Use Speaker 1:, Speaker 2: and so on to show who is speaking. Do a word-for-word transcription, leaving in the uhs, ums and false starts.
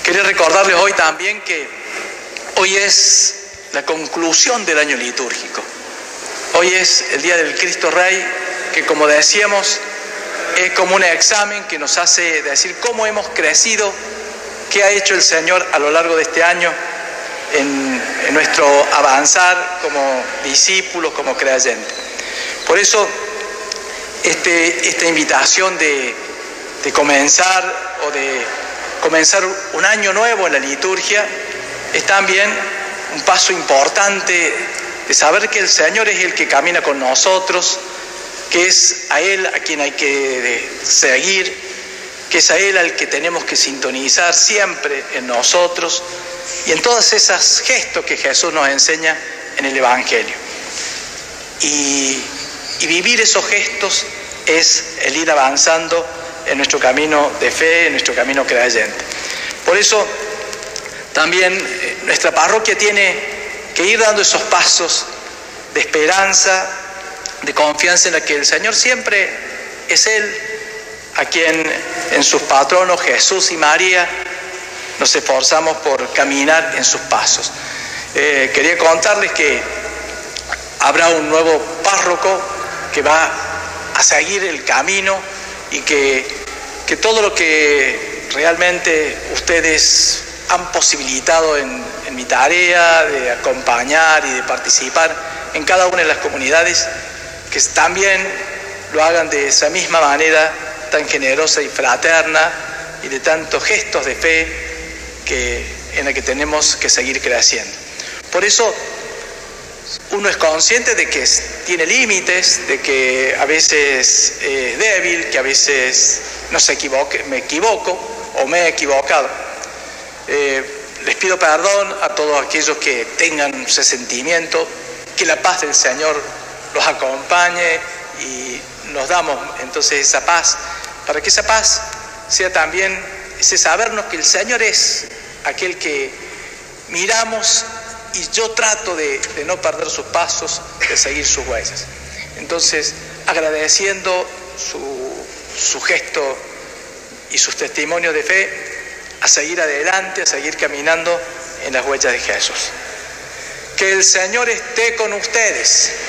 Speaker 1: Quería recordarles hoy también que hoy es la conclusión del año litúrgico. Hoy es el día del Cristo Rey, que como decíamos, es como un examen que nos hace decir cómo hemos crecido, qué ha hecho el Señor a lo largo de este año en, en nuestro avanzar como discípulos, como creyentes. Por eso, este, esta invitación de, de comenzar o de comenzar un año nuevo en la liturgia es también un paso importante de saber que el Señor es el que camina con nosotros, que es a Él a quien hay que seguir, que es a Él al que tenemos que sintonizar siempre en nosotros y en todos esos gestos que Jesús nos enseña en el Evangelio. Y, y vivir esos gestos es el ir avanzando en nuestro camino de fe, en nuestro camino creyente. Por eso también nuestra parroquia tiene que ir dando esos pasos de esperanza, de confianza en la que el Señor siempre es Él a quien en sus patronos Jesús y María nos esforzamos por caminar en sus pasos. Eh, quería contarles que habrá un nuevo párroco que va a seguir el camino y que, que todo lo que realmente ustedes han posibilitado en, en mi tarea de acompañar y de participar en cada una de las comunidades, que también lo hagan de esa misma manera tan generosa y fraterna y de tantos gestos de fe que, en la que tenemos que seguir creciendo. Por eso uno es consciente de que tiene límites, de que a veces es débil, que a veces no se equivoque, me equivoco o me he equivocado. Eh, les pido perdón a todos aquellos que tengan ese sentimiento, que la paz del Señor los acompañe y nos damos entonces esa paz, para que esa paz sea también ese sabernos que el Señor es aquel que miramos y yo trato de, de no perder sus pasos, de seguir sus huellas. Entonces, agradeciendo su, su gesto y sus testimonios de fe, a seguir adelante, a seguir caminando en las huellas de Jesús. Que el Señor esté con ustedes.